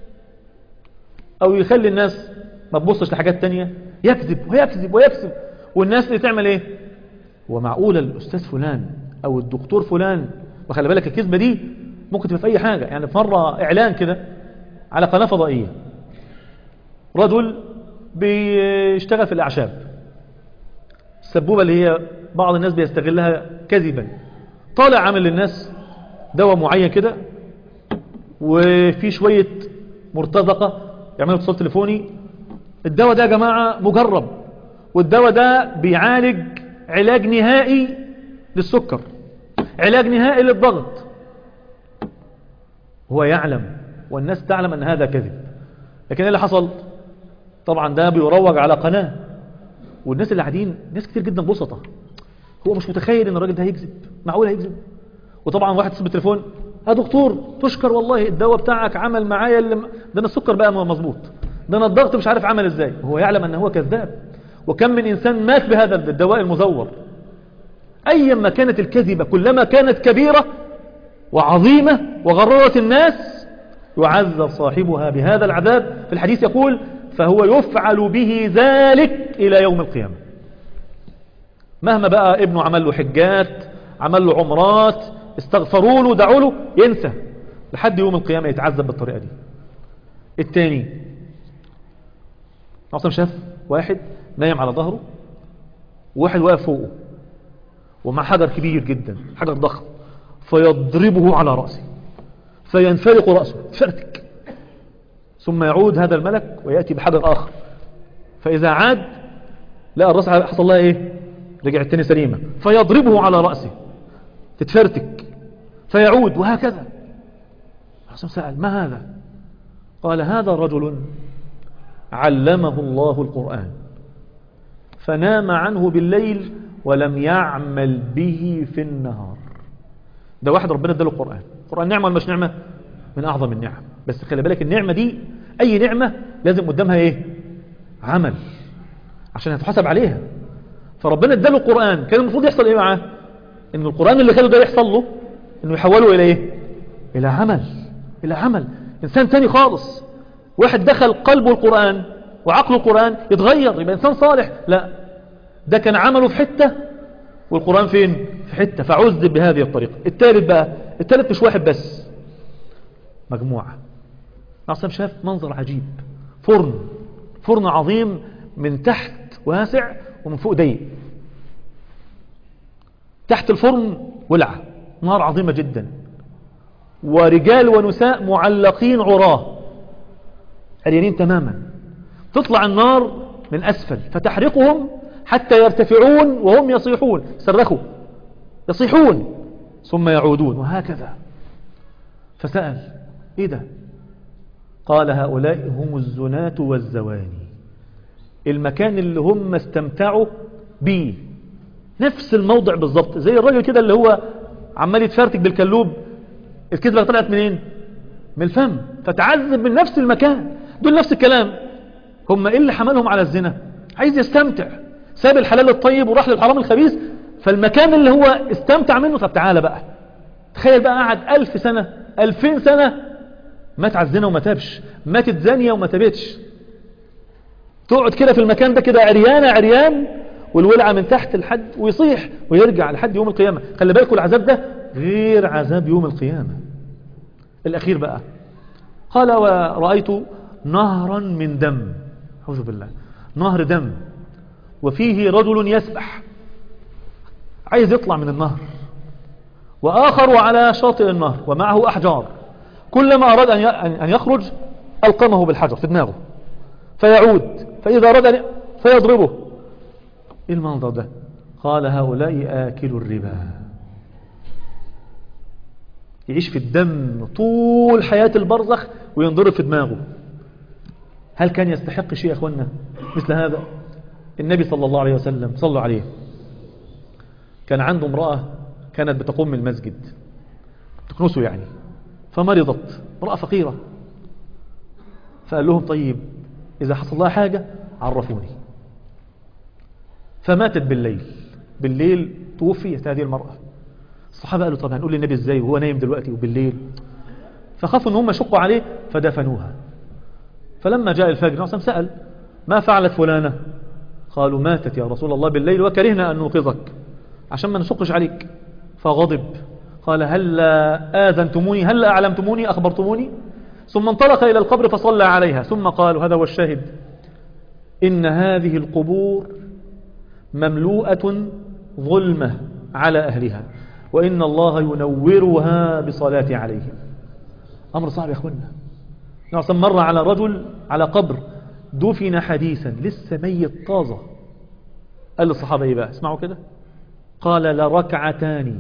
او يخلي الناس ما تبصش لحاجات تانية، يكذب ويكذب ويكذب. والناس اللي تعمل ايه؟ ومعقولة الاستاذ فلان او الدكتور فلان، وخلي بالك الكذبة دي ممكن تبقى في اي حاجة. يعني في مرة اعلان كده على قناة فضائية، رجل بيشتغل في الاعشاب، السبوبة اللي هي بعض الناس بيستغلها كذبا، طالع عامل للناس دواء معين كده وفي شوية مرتزقة يعملوا اتصال تليفوني، الدواء ده يا جماعة مجرب، والدواء ده بيعالج علاج نهائي للسكر، علاج نهائي للضغط. هو يعلم والناس تعلم ان هذا كذب، لكن ايه اللي حصل؟ طبعا ده بيروج على قناة، والناس اللي قاعدين ناس كتير جدا بسطة، هو مش متخيل ان الراجل ده هيكذب، معقول هيكذب؟ وطبعا واحد اتصل بالتليفون، يا دكتور تشكر والله الدواء بتاعك عمل معايا اللي م... ده انا السكر بقى مظبوط، ده انا الضغط مش عارف عمل ازاي. هو يعلم ان هو كذاب، وكم من انسان مات بهذا الدواء المزور. ايما كانت الكذبة كلما كانت كبيرة وعظيمة وغررت الناس يعذب صاحبها بهذا العذاب. في الحديث يقول فهو يفعل به ذلك الى يوم القيامة. مهما بقى ابنه عمل له حجات، عمل له عمرات، استغفروا له، دعوا له، ينسى لحد يوم القيامة يتعذب بالطريقة دي. الثاني نعطم شاف واحد نايم على ظهره، وواحد واقف فوقه ومع حجر كبير جدا، حجر ضخم، فيضربه على رأسه فينفرق رأسه فرتك، ثم يعود هذا الملك ويأتي بحجر آخر، فإذا عاد لقى الرأس حصل لها ايه؟ رجع التاني سليمة، فيضربه على رأسه تتفرتك، فيعود، وهكذا. الرسول سأل ما هذا؟ قال هذا رجل علمه الله القرآن فنام عنه بالليل ولم يعمل به في النهار. ده واحد ربنا اداله القرآن. القرآن نعمة ولا مش نعمة؟ من أعظم النعم. بس خلي بالك النعمة دي أي نعمة لازم قدامها إيه؟ عمل، عشان هتحاسب عليها. فربنا اداله القرآن، كان المفروض يحصل إيه معاه؟ إن القرآن اللي خده ده يحصل له إنه يحوله إلى إيه؟ إلى عمل. إلى عمل. إنسان تاني خالص. واحد دخل قلبه القرآن وعقله القرآن يتغير يبقى إنسان صالح. لا، ده كان عمله في حتة والقرآن فين؟ في حتة، فعذب بهذه الطريقة. الثالث بقى، الثالث مش واحد بس، مجموعة. نعصم شاف منظر عجيب، فرن فرن عظيم من تحت واسع ومن فوق ضيق. تحت الفرن ولعة نار عظيمة جدا، ورجال ونساء معلقين عراه عريانين تماما. تطلع النار من أسفل فتحرقهم حتى يرتفعون وهم يصيحون، صرخوا يصيحون ثم يعودون، وهكذا. فسأل ايه ده؟ قال هؤلاء هم الزناة والزواني. المكان اللي هم استمتعوا بيه نفس الموضع بالضبط، زي الراجل كده اللي هو عمال يتفرتك بالكلوب، الكذبة طلعت منين؟ من الفم، فتعذب من نفس المكان. دول نفس الكلام. هم ايه اللي حملهم على الزنا؟ عايز يستمتع، ساب الحلال الطيب وراح للحرام الخبيث، فالمكان اللي هو استمتع منه. طب تعالى بقى، تخيل بقى قعد ألف سنة ألفين سنة مات على الزنا وما تابش، ماتت زانية وما تابتش، تقعد كده في المكان ده كده عريانة عريان والولعة من تحت لحد ويصيح ويرجع لحد يوم القيامة. خلي بالكم العذاب ده غير عذاب يوم القيامة. الأخير بقى قال ورأيت نهرا من دم، أعوذ بالله، نهر دم، وفيه رجل يسبح عايز يطلع من النهر، وآخر على شاطئ النهر ومعه أحجار، كلما أراد أن يخرج ألقمه بالحجر في دماغه فيعود، فإذا أراد أن فيضربه. إيه المنظر ده؟ قال هؤلاء آكل الربا، يعيش في الدم طول حياة البرزخ وينضرب في دماغه. هل كان يستحق شيء يا أخوانا مثل هذا؟ النبي صلى الله عليه وسلم صلوا عليه كان عنده امرأة كانت بتقوم من المسجد تكنسه يعني، فمرضت، امرأة فقيرة، فقال لهم طيب إذا حصل لها حاجة عرفوني. فماتت بالليل، بالليل توفيت هذه المرأة. الصحابة قالوا طب هنقول للنبي ازاي وهو نايم دلوقتي وبالليل؟ فخافوا ان هم يشقوا عليه فدفنوها. فلما جاء الفجر نعم سأل ما فعلت فلانة؟ قالوا ماتت يا رسول الله بالليل وكرهنا أن نوقظك عشان ما نشقش عليك. فغضب قال هل آذنتموني، هل أعلمتموني، أخبرتموني؟ ثم انطلق إلى القبر فصلى عليها، ثم قالوا هذا هو الشاهد: إن هذه القبور مملوءة ظلمة على أهلها، وإن الله ينورها بصلاة عليهم. أمر صعب يا أخوانا. نعم مر على رجل على قبر دفن حديثا لسه ميت طازة، قال للصحابة إيه بقى؟ اسمعوا كده، قال لركعتان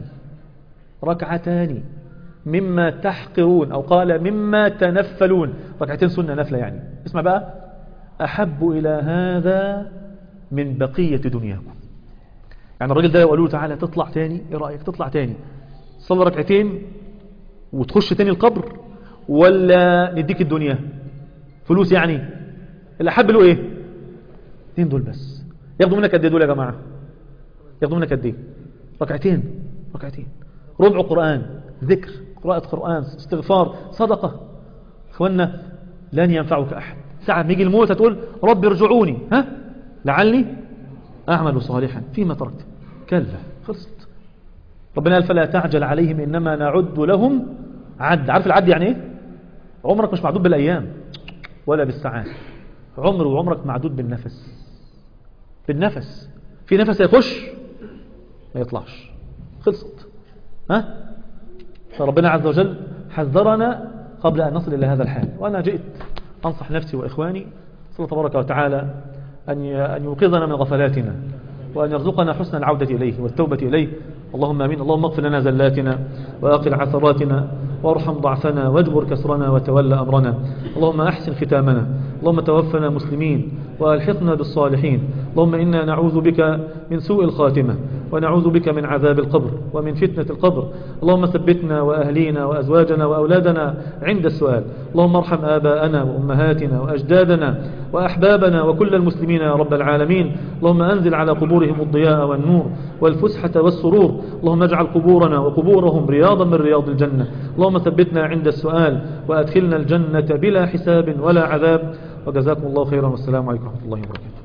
ركعتان مما تحقرون، أو قال مما تنفلون، ركعتين سنة نفلة يعني، اسمع بقى، أحب إلى هذا من بقية دنياكم. يعني الراجل ده قالوا له تعالى تطلع تاني، ايه رأيك تطلع تاني صلي ركعتين وتخش تاني القبر، ولا نديك الدنيا فلوس؟ يعني الأحب له ايه؟ اثنين دول بس. ياخدوا منك قد ايه دول يا جماعة؟ ياخدوا منك قد ايه؟ ركعتين ركعتين ربع قرآن، ذكر، قراءة قرآن، استغفار، صدقة. اخوانا لن ينفعك أحد. ساعة ما يجي الموت تقول رب ارجعوني ها لعلي أعمل صالحا فيما تركت، كلا خلصت. ربنا قال فلا تعجل عليهم إنما نعد لهم عد. عارف العد يعني ايه؟ عمرك مش معدود بالأيام ولا بالساعات، عمر وعمرك معدود بالنفس. بالنفس، في نفس يخش ما يطلعش، خلصت. ها؟ فربنا عز وجل حذرنا قبل أن نصل إلى هذا الحال. وأنا جئت أنصح نفسي وإخواني صلى الله تبارك وتعالى أن أن يوقظنا من غفلاتنا، وأن يرزقنا حسن العودة إليه والتوبة إليه. اللهم آمين. اللهم اغفر لنا زلاتنا وأقل عثراتنا وارحم ضعفنا واجبر كسرنا وتولى أمرنا. اللهم أحسن ختامنا، اللهم توفنا مسلمين وألحقنا بالصالحين. اللهم إنا نعوذ بك من سوء الخاتمة، ونعوذ بك من عذاب القبر ومن فتنة القبر. اللهم ثبتنا وأهلينا وأزواجنا وأولادنا عند السؤال. اللهم ارحم آباءنا وأمهاتنا وأجدادنا وأحبابنا وكل المسلمين يا رب العالمين. اللهم أنزل على قبورهم الضياء والنور والفسحة والسرور. اللهم اجعل قبورنا وقبورهم رياضا من رياض الجنة. اللهم ثبتنا عند السؤال وأدخلنا الجنة بلا حساب ولا عذاب. وجزاكم الله خيرا، والسلام عليكم ورحمة الله وبركاته.